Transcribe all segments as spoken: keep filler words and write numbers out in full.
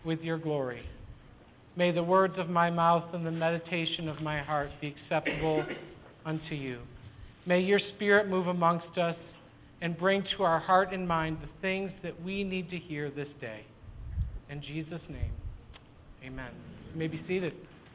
with your glory. May the words of my mouth and the meditation of my heart be acceptable unto you. May your Spirit move amongst us and bring to our heart and mind the things that we need to hear this day. In Jesus' name, amen. You may be seated.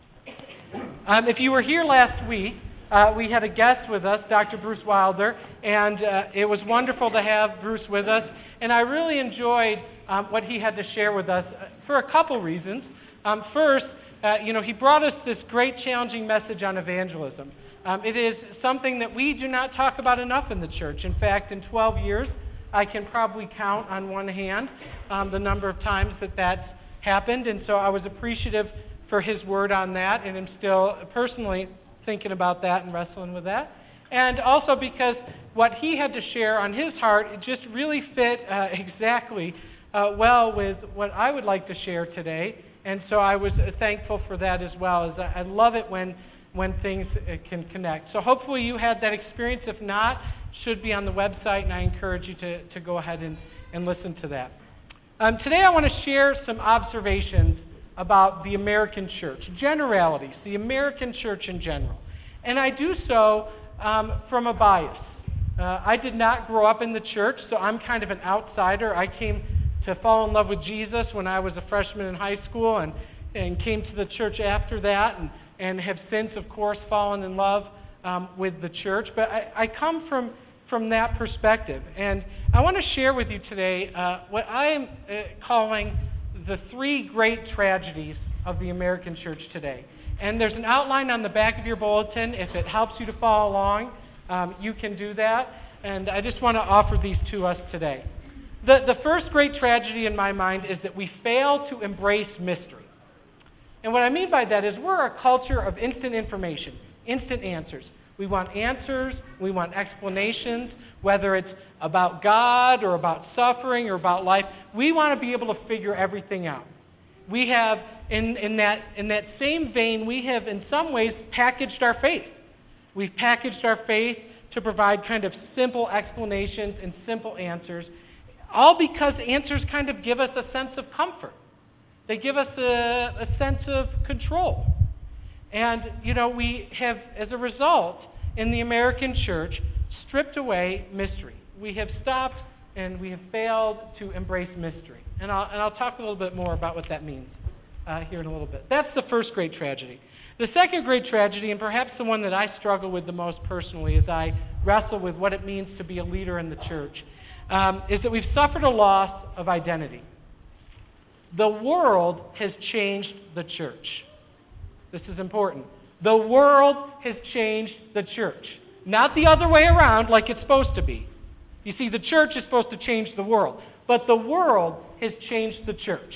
Um, if you were here last week, uh, we had a guest with us, Doctor Bruce Wilder, and uh, it was wonderful to have Bruce with us. And I really enjoyed um, what he had to share with us for a couple reasons. Um, first, uh, you know, he brought us this great challenging message on evangelism. Um, it is something that we do not talk about enough in the church. In fact, in twelve years, I can probably count on one hand um, the number of times that that's happened. And so I was appreciative for his word on that, and I'm still personally thinking about that and wrestling with that. And also because what he had to share on his heart, it just really fit uh, exactly uh, well with what I would like to share today. And so I was thankful for that as well. As I love it when when things can connect. So hopefully you had that experience. If not, it should be on the website, and I encourage you to, to go ahead and, and listen to that. Um, today I want to share some observations about the American church, generalities, the American church in general. And I do so um, from a bias. Uh, I did not grow up in the church, so I'm kind of an outsider. I came to fall in love with Jesus when I was a freshman in high school, and, and came to the church after that, and, and have since, of course, fallen in love um, with the church. But I, I come from, from that perspective. And I want to share with you today uh, what I am uh, calling the three great tragedies of the American church today. And there's an outline on the back of your bulletin. If it helps you to follow along, um, you can do that. And I just want to offer these to us today. The, the first great tragedy in my mind is that we fail to embrace mystery. And what I mean by that is we're a culture of instant information, instant answers. We want answers, we want explanations, whether it's about God or about suffering or about life. We want to be able to figure everything out. We have, in, in, that, in that same vein, we have in some ways packaged our faith. We've packaged our faith to provide kind of simple explanations and simple answers, all because answers kind of give us a sense of comfort. They give us a, a sense of control. And, you know, we have, as a result, in the American church, stripped away mystery. We have stopped and we have failed to embrace mystery. And I'll, and I'll talk a little bit more about what that means uh, here in a little bit. That's the first great tragedy. The second great tragedy, and perhaps the one that I struggle with the most personally as I wrestle with what it means to be a leader in the church, um, is that we've suffered a loss of identity. The world has changed the church. This is important. The world has changed the church. Not the other way around like it's supposed to be. You see, the church is supposed to change the world. But the world has changed the church.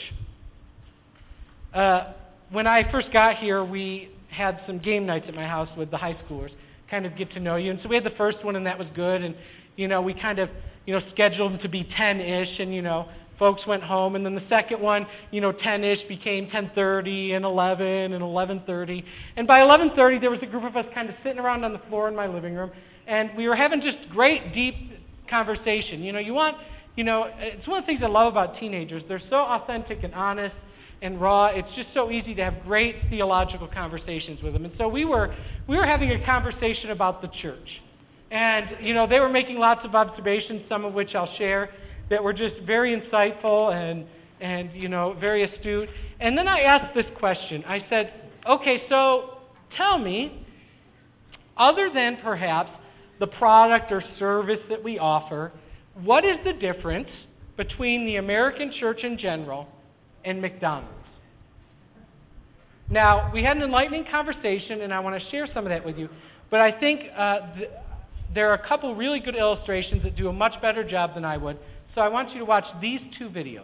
Uh, when I first got here, we had some game nights at my house with the high schoolers, kind of get to know you. And so we had the first one, and that was good. And, you know, we kind of, you know, scheduled them to be ten-ish, and, you know, folks went home. And then the second one, you know, ten-ish became ten thirty and eleven and eleven thirty. And by eleven thirty, there was a group of us kind of sitting around on the floor in my living room, and we were having just great, deep conversation. You know, you want, you know, it's one of the things I love about teenagers. They're so authentic and honest and raw. It's just so easy to have great theological conversations with them. And so we were we were having a conversation about the church. And, you know, they were making lots of observations, some of which I'll share, that were just very insightful and, and you know, very astute. And then I asked this question. I said, okay, so tell me, other than perhaps the product or service that we offer, what is the difference between the American church in general and McDonald's? Now, we had an enlightening conversation, and I want to share some of that with you, but I think uh, th- there are a couple really good illustrations that do a much better job than I would. So I want you to watch these two videos.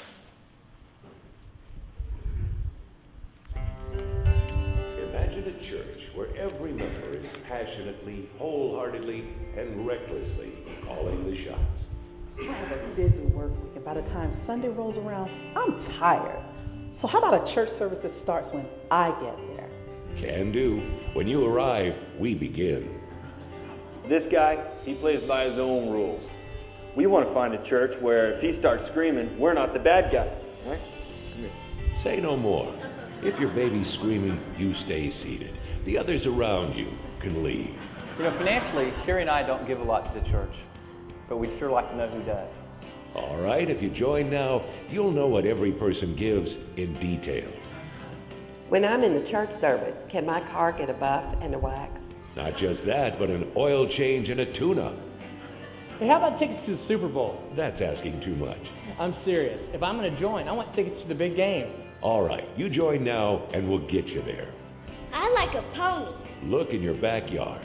Imagine a church where every member is passionately, wholeheartedly, and recklessly calling the shots. I have a busy work week, and by the time Sunday rolls around, I'm tired. So how about a church service that starts when I get there? Can do. When you arrive, we begin. This guy, he plays by his own rules. We want to find a church where if he starts screaming, we're not the bad guy, right? Come here. Say no more. If your baby's screaming, you stay seated. The others around you can leave. You know, financially, Sherry and I don't give a lot to the church, but we'd sure like to know who does. All right, if you join now, you'll know what every person gives in detail. When I'm in the church service, can my car get a buff and a wax? Not just that, but an oil change and a tune-up. Hey, how about tickets to the Super Bowl? That's asking too much. I'm serious. If I'm going to join, I want tickets to the big game. All right, you join now and we'll get you there. I like a pony. Look in your backyard.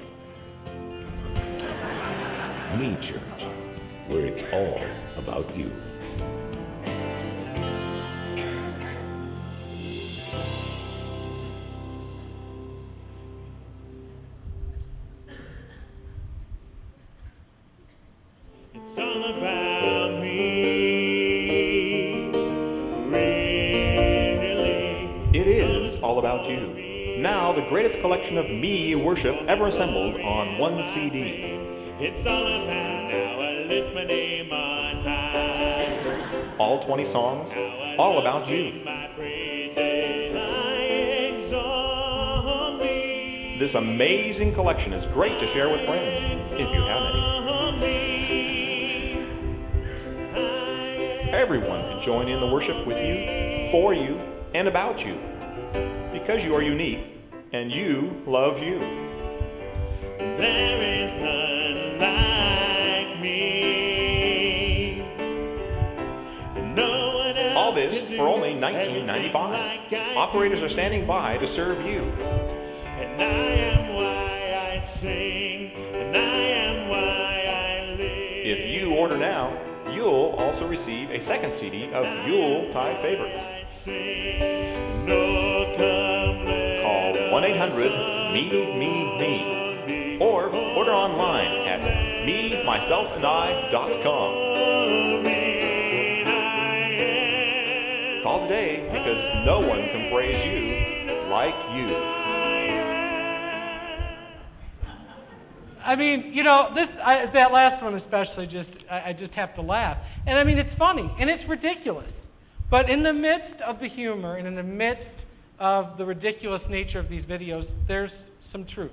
Me Church, where it's all about you. It's all about me, really. It is all about you. Now, the greatest collection of me worship ever assembled on one C D. It's all about now I lift my name on high. All twenty songs, all about you. My praises I exalt thee. This amazing collection is great to share with friends, if you have any. Everyone can join in the worship with you, for you, and about you. Because you are unique, and you love you. There is none like me. No one else. All this for only nineteen ninety-five dollars. Like Operators are standing by to serve you. And I am why I sing, and I am why I live. If you order now, you'll also receive a second C D of Yuletide favorites. Call one eight hundred me me me or order online at me myself and I dot com. Call today because no one can praise you like you. I mean, you know, this I, that last one especially, just I, I just have to laugh. And I mean, it's funny and it's ridiculous. But in the midst of the humor and in the midst of the ridiculous nature of these videos, there's some truth.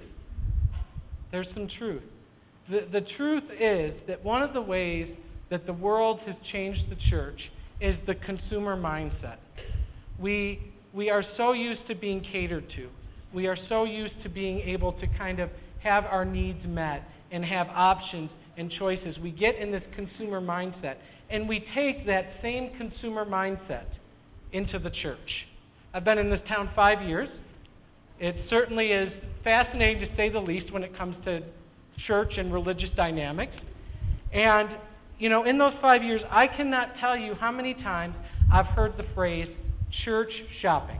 There's some truth. The, the truth is that one of the ways that the world has changed the church is the consumer mindset. We, we are so used to being catered to. We are so used to being able to kind of have our needs met and have options and choices. We get in this consumer mindset, and we take that same consumer mindset into the church. I've been in this town five years. It certainly is fascinating, to say the least, when it comes to church and religious dynamics. And, you know, in those five years, I cannot tell you how many times I've heard the phrase church shopping.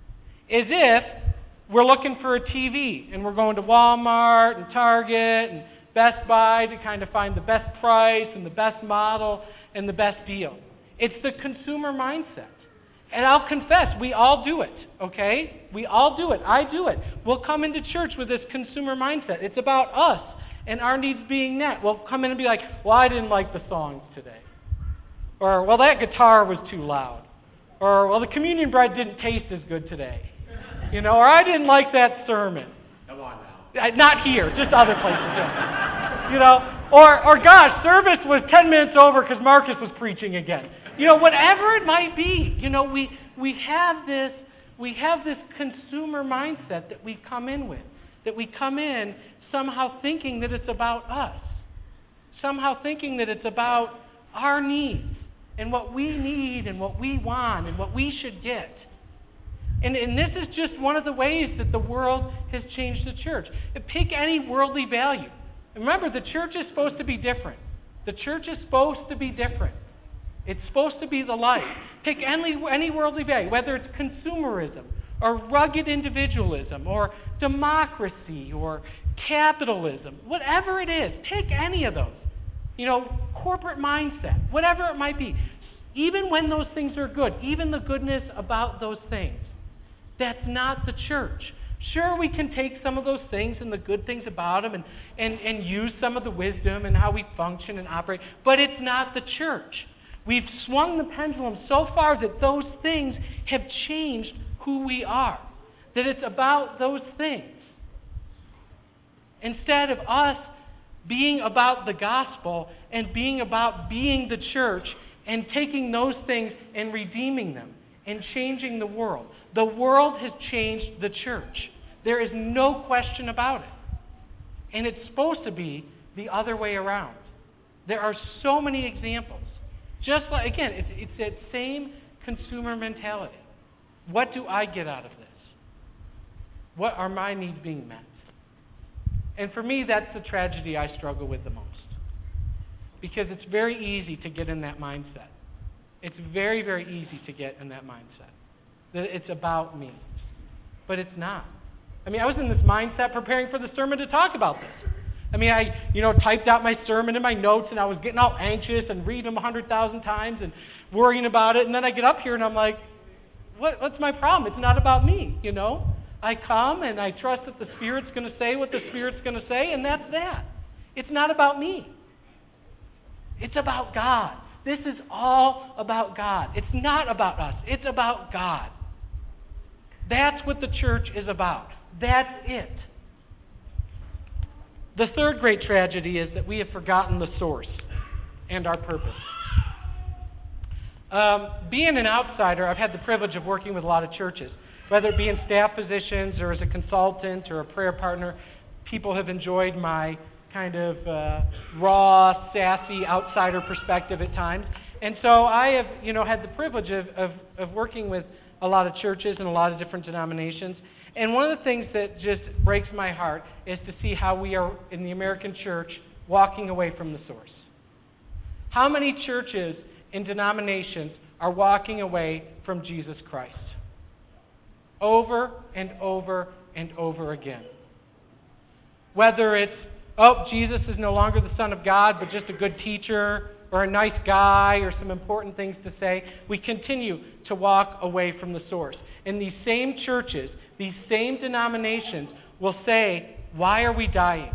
As if we're looking for a T V, and we're going to Walmart and Target and Best Buy to kind of find the best price and the best model and the best deal. It's the consumer mindset. And I'll confess, we all do it, okay? We all do it. I do it. We'll come into church with this consumer mindset. It's about us and our needs being met. We'll come in and be like, well, I didn't like the songs today. Or, well, that guitar was too loud. Or, well, the communion bread didn't taste as good today. You know, or I didn't like that sermon. Come on now. Not here, just other places. Yeah. You know, or, or gosh, service was ten minutes over because Marcus was preaching again. You know, whatever it might be, you know, we we have this we have this consumer mindset that we come in with, that we come in somehow thinking that it's about us, somehow thinking that it's about our needs and what we need and what we want and what we should get. And, and this is just one of the ways that the world has changed the church. Pick any worldly value. Remember, the church is supposed to be different. The church is supposed to be different. It's supposed to be the light. Pick any, any worldly value, whether it's consumerism or rugged individualism or democracy or capitalism, whatever it is, pick any of those. You know, corporate mindset, whatever it might be. Even when those things are good, even the goodness about those things, that's not the church. Sure, we can take some of those things and the good things about them and, and, and use some of the wisdom and how we function and operate, but it's not the church. We've swung the pendulum so far that those things have changed who we are. That it's about those things. Instead of us being about the gospel and being about being the church and taking those things and redeeming them and changing the world. The world has changed the church. There is no question about it. And it's supposed to be the other way around. There are so many examples. Just like, again, it's, it's that same consumer mentality. What do I get out of this? What are my needs being met? And for me, that's the tragedy I struggle with the most. Because it's very easy to get in that mindset. It's very, very easy to get in that mindset. That it's about me. But it's not. I mean, I was in this mindset preparing for the sermon to talk about this. I mean, I, you know, typed out my sermon in my notes, and I was getting all anxious and reading them a hundred thousand times and worrying about it. And then I get up here, and I'm like, what, what's my problem? It's not about me, you know? I come, and I trust that the Spirit's going to say what the Spirit's going to say, and that's that. It's not about me. It's about God. This is all about God. It's not about us. It's about God. That's what the church is about. That's it. The third great tragedy is that we have forgotten the source and our purpose. Um, being an outsider, I've had the privilege of working with a lot of churches. Whether it be in staff positions or as a consultant or a prayer partner, people have enjoyed my kind of uh, raw, sassy outsider perspective at times. And so I have, you know, had the privilege of, of, of working with a lot of churches and a lot of different denominations. And one of the things that just breaks my heart is to see how we are, in the American church, walking away from the source. How many churches and denominations are walking away from Jesus Christ? Over and over and over again. Whether it's, oh, Jesus is no longer the Son of God, but just a good teacher or a nice guy or some important things to say, we continue to walk away from the source. And these same churches, these same denominations will say, why are we dying?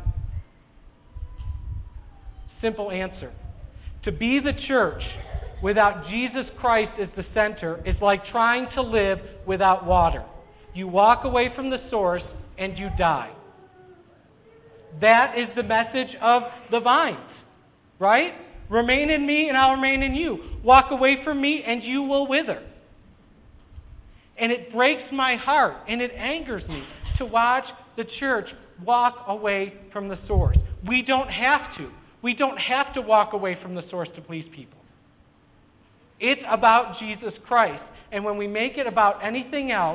Simple answer. To be the church without Jesus Christ as the center is like trying to live without water. You walk away from the source and you die. That is the message of the vines, right? Remain in me and I'll remain in you. Walk away from me and you will wither. And it breaks my heart and it angers me to watch the church walk away from the source. We don't have to. We don't have to walk away from the source to please people. It's about Jesus Christ. And when we make it about anything else,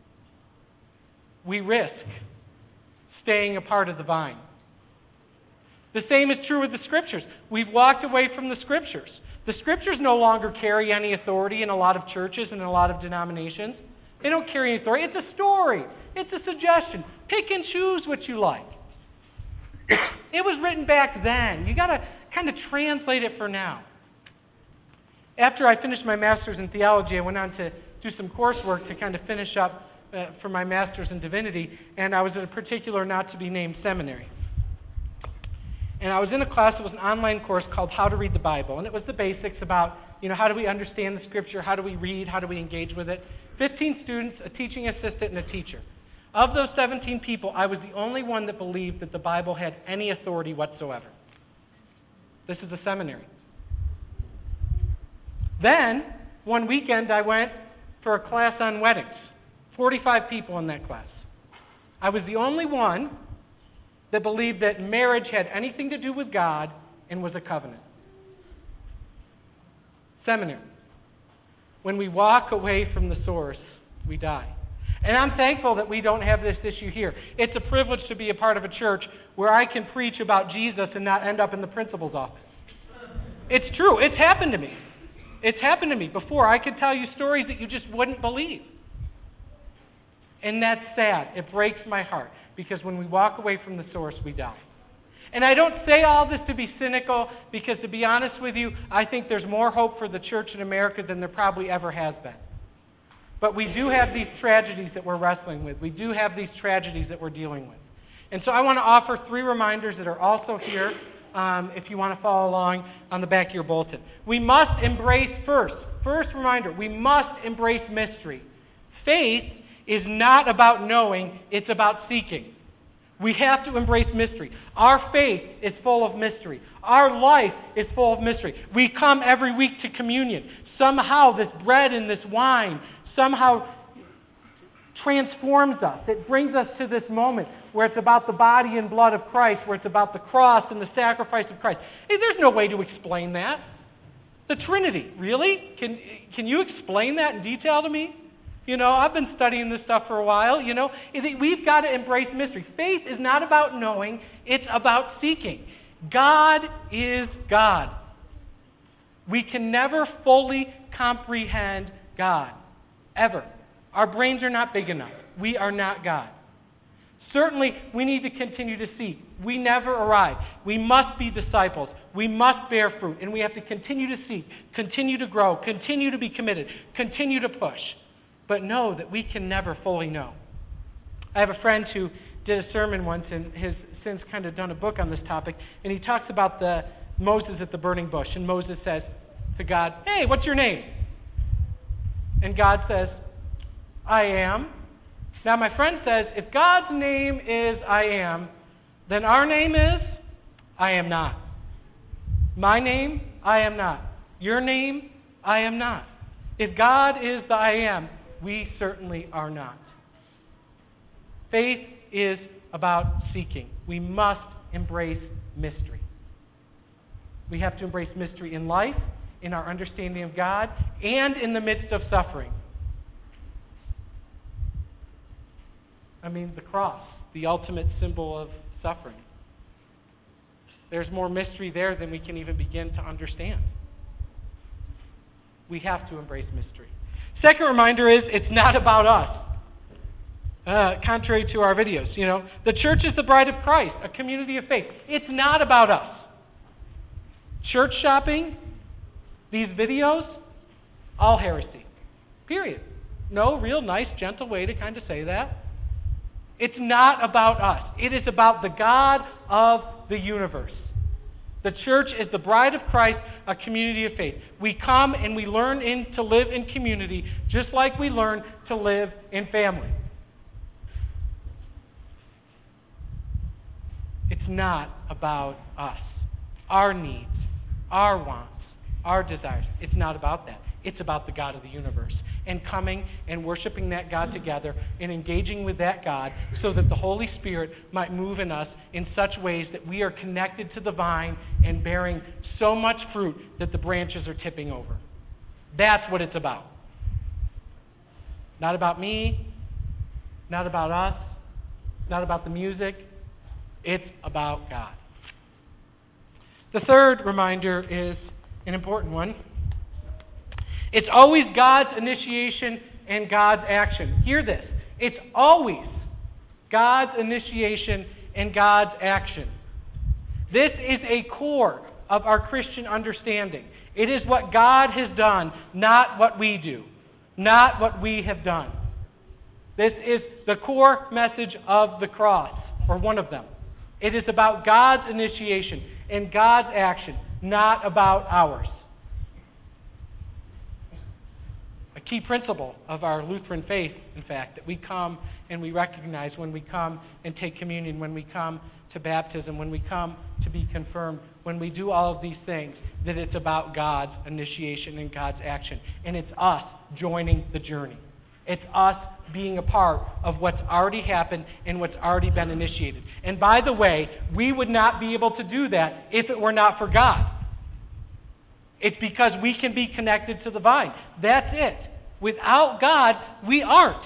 we risk staying a part of the vine. The same is true with the Scriptures. We've walked away from the Scriptures. The Scriptures no longer carry any authority in a lot of churches and in a lot of denominations. They don't carry any authority. It's a story. It's a suggestion. Pick and choose what you like. It was written back then. You got to kind of translate it for now. After I finished my master's in theology, I went on to do some coursework to kind of finish up uh, for my master's in divinity, and I was in a particular not-to-be-named seminary. And I was in a class, it was an online course called How to Read the Bible, and it was the basics about, you know, how do we understand the Scripture, how do we read, how do we engage with it. fifteen students, a teaching assistant, and a teacher. Of those seventeen people, I was the only one that believed that the Bible had any authority whatsoever. This is a seminary. Then, one weekend, I went for a class on weddings. forty-five people in that class. I was the only one that believed that marriage had anything to do with God and was a covenant. Seminary. When we walk away from the source, we die. And I'm thankful that we don't have this issue here. It's a privilege to be a part of a church where I can preach about Jesus and not end up in the principal's office. It's true. It's happened to me. It's happened to me before. I could tell you stories that you just wouldn't believe. And that's sad. It breaks my heart. Because when we walk away from the source, we die. And I don't say all this to be cynical, because to be honest with you, I think there's more hope for the church in America than there probably ever has been. But we do have these tragedies that we're wrestling with. We do have these tragedies that we're dealing with. And so I want to offer three reminders that are also here um, if you want to follow along on the back of your bulletin. We must embrace first. First reminder, we must embrace mystery. Faith is not about knowing, it's about seeking. We have to embrace mystery. Our faith is full of mystery. Our life is full of mystery. We come every week to communion. Somehow this bread and this wine somehow transforms us. It brings us to this moment where it's about the body and blood of Christ, where it's about the cross and the sacrifice of Christ. Hey, there's no way to explain that. The Trinity, really? Can, can you explain that in detail to me? You know, I've been studying this stuff for a while. You know, we've got to embrace mystery. Faith is not about knowing, it's about seeking. God is God. We can never fully comprehend God, ever. Our brains are not big enough. We are not God. Certainly, we need to continue to seek. We never arrive. We must be disciples. We must bear fruit, and we have to continue to seek, continue to grow, continue to be committed, continue to push. But know that we can never fully know. I have a friend who did a sermon once and has since kind of done a book on this topic, and he talks about the Moses at the burning bush, and Moses says to God, "Hey, what's your name?" And God says, "I am." Now my friend says, if God's name is I am, then our name is I am not. My name, I am not. Your name, I am not. If God is the I am, we certainly are not. Faith is about seeking. We must embrace mystery. We have to embrace mystery in life, in our understanding of God, and in the midst of suffering. I mean, the cross, the ultimate symbol of suffering. There's more mystery there than we can even begin to understand. We have to embrace mystery. Second reminder is it's not about us. Uh, contrary to our videos, you know, the church is the bride of Christ, a community of faith. It's not about us. Church shopping, these videos, all heresy. Period. No real nice, gentle way to kind of say that. It's not about us. It is about the God of the universe. The church is the bride of Christ, a community of faith. We come and we learn in, to live in community just like we learn to live in family. It's not about us, our needs, our wants, our desires. It's not about that. It's about the God of the universe. And coming and worshiping that God together and engaging with that God so that the Holy Spirit might move in us in such ways that we are connected to the vine and bearing so much fruit that the branches are tipping over. That's what it's about. Not about me, not about us, not about the music. It's about God. The third reminder is an important one. It's always God's initiation and God's action. Hear this. It's always God's initiation and God's action. This is a core of our Christian understanding. It is what God has done, not what we do, not what we have done. This is the core message of the cross, or one of them. It is about God's initiation and God's action, not about ours. A key principle of our Lutheran faith, in fact, that we come and we recognize when we come and take communion, when we come to baptism, when we come to be confirmed, when we do all of these things, that it's about God's initiation and God's action. And it's us joining the journey. It's us being a part of what's already happened and what's already been initiated. And by the way, we would not be able to do that if it were not for God. It's because we can be connected to the vine. That's it. Without God, we aren't.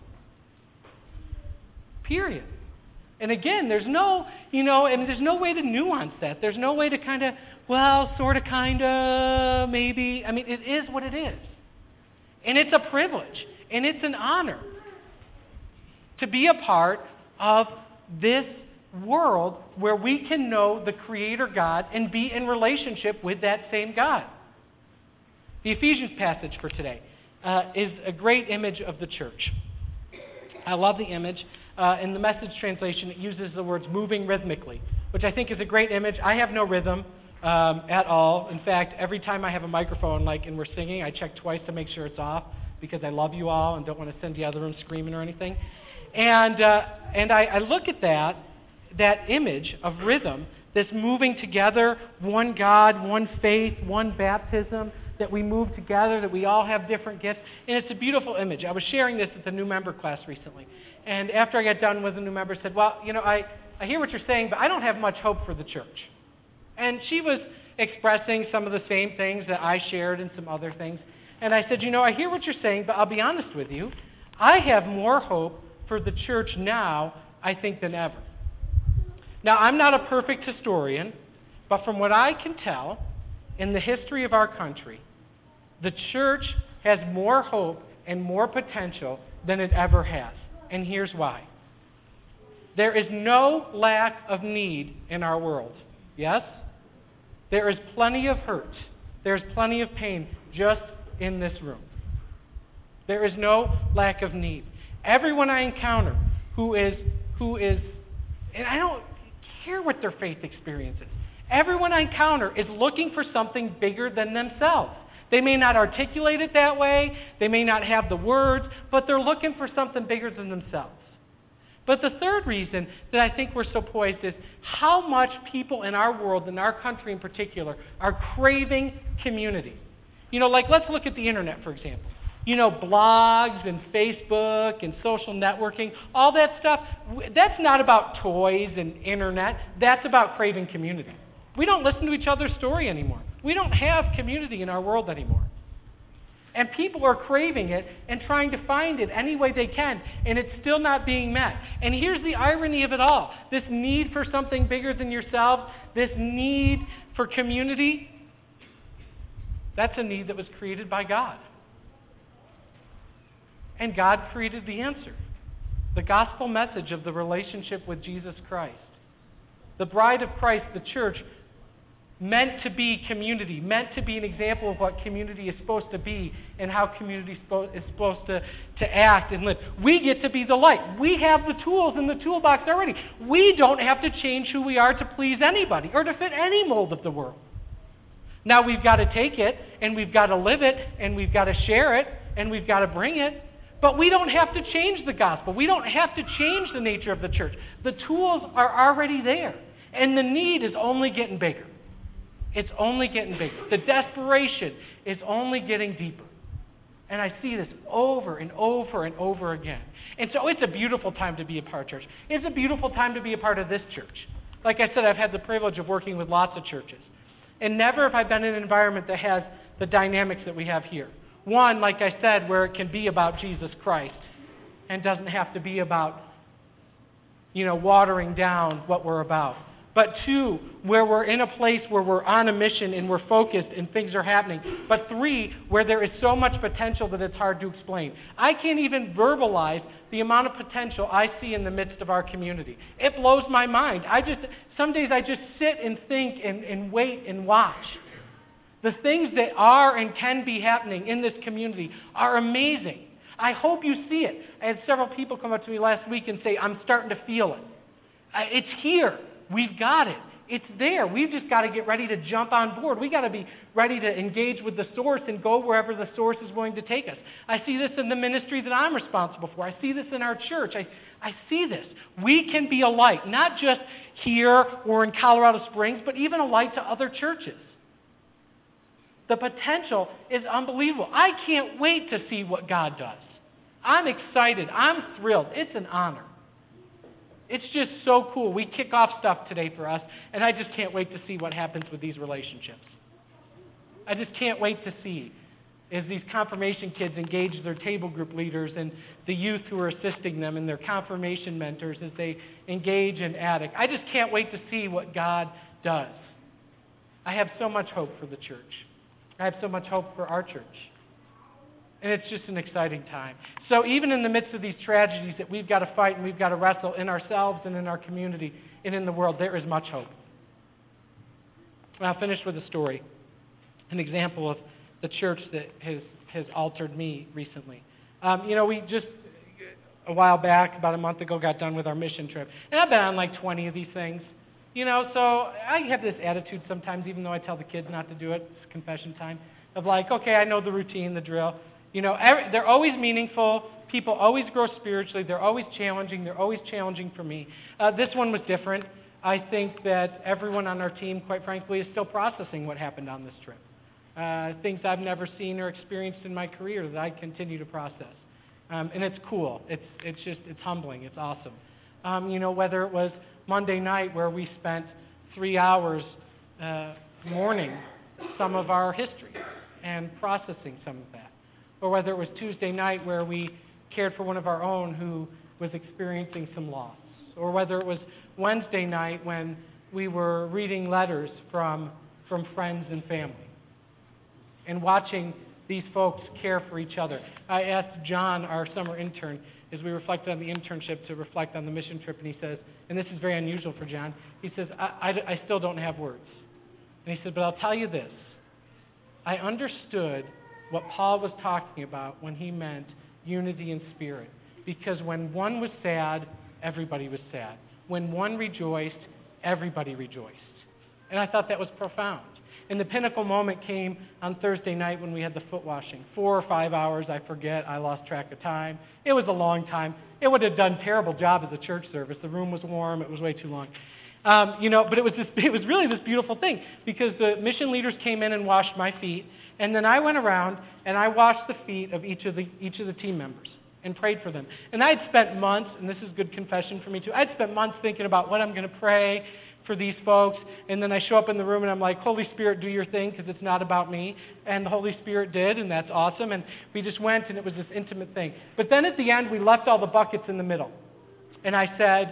Period. And again, there's no, you know, and there's no way to nuance that. There's no way to kind of, well, sort of, kind of, maybe. I mean, it is what it is. And it's a privilege. And it's an honor to be a part of this world where we can know the Creator God and be in relationship with that same God. The Ephesians passage for today uh, is a great image of the church. I love the image. Uh, in the Message translation, it uses the words moving rhythmically, which I think is a great image. I have no rhythm um, at all. In fact, every time I have a microphone, like, and we're singing, I check twice to make sure it's off because I love you all and don't want to send the other room screaming or anything. And uh, and I, I look at that, that image of rhythm, this moving together, one God, one faith, one baptism, that we move together, that we all have different gifts. And it's a beautiful image. I was sharing this at the new member class recently. And after I got done with the new member, said, well, you know, I, I hear what you're saying, but I don't have much hope for the church. And she was expressing some of the same things that I shared and some other things. And I said, you know, I hear what you're saying, but I'll be honest with you. I have more hope for the church now, I think, than ever. Now, I'm not a perfect historian, but from what I can tell, in the history of our country, the church has more hope and more potential than it ever has. And here's why. There is no lack of need in our world. Yes? There is plenty of hurt. There's plenty of pain just in this room. There is no lack of need. Everyone I encounter who is, who is, and I don't care what their faith experience is. Everyone I encounter is looking for something bigger than themselves. They may not articulate it that way, they may not have the words, but they're looking for something bigger than themselves. But the third reason that I think we're so poised is how much people in our world, in our country in particular, are craving community. You know, like let's look at the internet, for example. You know, blogs and Facebook and social networking, all that stuff, that's not about toys and internet. That's about craving community. We don't listen to each other's story anymore. We don't have community in our world anymore. And people are craving it and trying to find it any way they can, and it's still not being met. And here's the irony of it all. This need for something bigger than yourself, this need for community, that's a need that was created by God. And God created the answer. The gospel message of the relationship with Jesus Christ. The bride of Christ, the church, meant to be community, meant to be an example of what community is supposed to be and how community is supposed to, to act and live. We get to be the light. We have the tools in the toolbox already. We don't have to change who we are to please anybody or to fit any mold of the world. Now we've got to take it and we've got to live it and we've got to share it and we've got to bring it. But we don't have to change the gospel. We don't have to change the nature of the church. The tools are already there. And the need is only getting bigger. It's only getting bigger. The desperation is only getting deeper. And I see this over and over and over again. And so it's a beautiful time to be a part of church. It's a beautiful time to be a part of this church. Like I said, I've had the privilege of working with lots of churches. And never have I been in an environment that has the dynamics that we have here. One, like I said, where it can be about Jesus Christ and doesn't have to be about, you know, watering down what we're about. But two, where we're in a place where we're on a mission and we're focused and things are happening. But three, where there is so much potential that it's hard to explain. I can't even verbalize the amount of potential I see in the midst of our community. It blows my mind. I just, some days I just sit and think and, and wait and watch. The things that are and can be happening in this community are amazing. I hope you see it. I had several people come up to me last week and say, I'm starting to feel it. It's here. We've got it. It's there. We've just got to get ready to jump on board. We've got to be ready to engage with the source and go wherever the source is willing to take us. I see this in the ministry that I'm responsible for. I see this in our church. I, I see this. We can be a light, not just here or in Colorado Springs, but even a light to other churches. The potential is unbelievable. I can't wait to see what God does. I'm excited. I'm thrilled. It's an honor. It's just so cool. We kick off stuff today for us, and I just can't wait to see what happens with these relationships. I just can't wait to see as these confirmation kids engage their table group leaders and the youth who are assisting them and their confirmation mentors as they engage in addict. I just can't wait to see what God does. I have so much hope for the church. I have so much hope for our church. And it's just an exciting time. So even in the midst of these tragedies that we've got to fight and we've got to wrestle in ourselves and in our community and in the world, there is much hope. And I'll finish with a story, an example of the church that has, has altered me recently. Um, you know, we just, a while back, about a month ago, got done with our mission trip. And I've been on like twenty of these things. You know, so I have this attitude sometimes, even though I tell the kids not to do it, it's confession time, of like, okay, I know the routine, the drill. You know, every, they're always meaningful. People always grow spiritually. They're always challenging. They're always challenging for me. Uh, this one was different. I think that everyone on our team, quite frankly, is still processing what happened on this trip. Uh, things I've never seen or experienced in my career that I continue to process. Um, and it's cool. It's it's just, it's humbling. It's awesome. Um, you know, whether it was Monday night where we spent three hours uh, mourning some of our history and processing some of that. Or whether it was Tuesday night where we cared for one of our own who was experiencing some loss. Or whether it was Wednesday night when we were reading letters from from friends and family and watching these folks care for each other. I asked John, our summer intern, as we reflected on the internship, to reflect on the mission trip, and he says, and this is very unusual for John, he says, I, I, I still don't have words. And he said, but I'll tell you this. I understood what Paul was talking about when he meant unity in spirit. Because when one was sad, everybody was sad. When one rejoiced, everybody rejoiced. And I thought that was profound. And the pinnacle moment came on Thursday night when we had the foot washing. Four or five hours, I forget. I lost track of time. It was a long time. It would have done a terrible job as a church service. The room was warm. It was way too long. Um, you know, but it was this, it was really this beautiful thing because the mission leaders came in and washed my feet, and then I went around and I washed the feet of each of the each of the team members and prayed for them. And I'd spent months, and this is good confession for me too. I'd spent months thinking about what I'm going to pray for these folks, and then I show up in the room and I'm like, Holy Spirit, do your thing, because it's not about me. And the Holy Spirit did, and that's awesome. And we just went, and it was this intimate thing. But then at the end, we left all the buckets in the middle. And I said,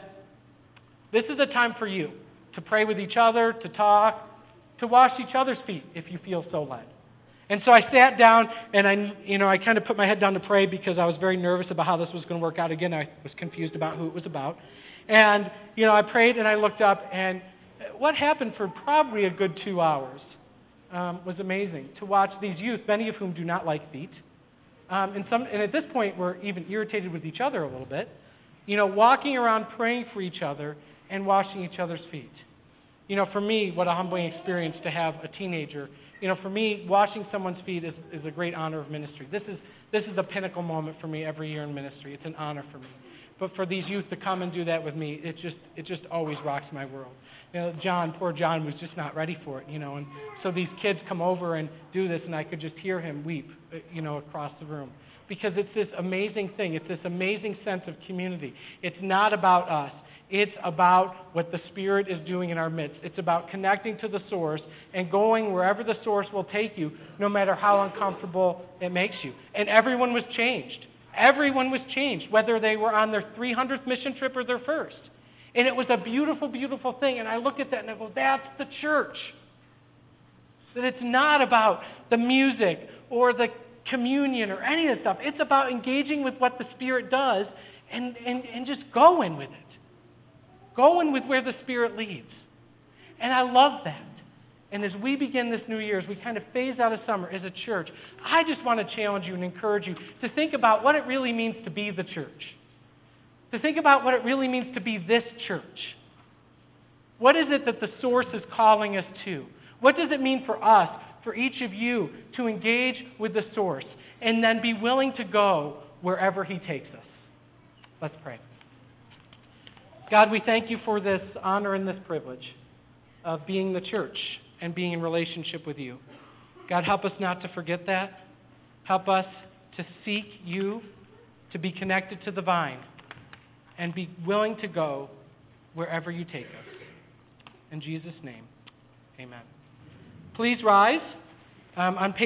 this is a time for you to pray with each other, to talk, to wash each other's feet if you feel so led. And so I sat down, and I, you know, I kind of put my head down to pray because I was very nervous about how this was going to work out. Again, I was confused about who it was about. And, you know, I prayed and I looked up, and what happened for probably a good two hours um, was amazing to watch these youth, many of whom do not like feet. Um, and, some, and at this point, we're even irritated with each other a little bit. You know, walking around praying for each other and washing each other's feet. You know, for me, what a humbling experience to have a teenager. You know, for me, washing someone's feet is, is a great honor of ministry. This is this is a pinnacle moment for me every year in ministry. It's an honor for me. But for these youth to come and do that with me, it just it just always rocks my world. You know, John, poor John, was just not ready for it, you know. And so these kids come over and do this, and I could just hear him weep, you know, across the room. Because it's this amazing thing. It's this amazing sense of community. It's not about us. It's about what the Spirit is doing in our midst. It's about connecting to the source and going wherever the source will take you, no matter how uncomfortable it makes you. And everyone was changed. Everyone was changed, whether they were on their three hundredth mission trip or their first. And it was a beautiful, beautiful thing. And I look at that and I go, that's the church. That it's not about the music or the communion or any of that stuff. It's about engaging with what the Spirit does and, and, and just going with it. Going with where the Spirit leads. And I love that. And as we begin this new year, as we kind of phase out of summer as a church, I just want to challenge you and encourage you to think about what it really means to be the church. To think about what it really means to be this church. What is it that the source is calling us to? What does it mean for us, for each of you, to engage with the source and then be willing to go wherever He takes us? Let's pray. God, we thank you for this honor and this privilege of being the church and being in relationship with you. God, help us not to forget that. Help us to seek you, to be connected to the vine, and be willing to go wherever you take us. In Jesus' name, amen. Please rise. Um, on page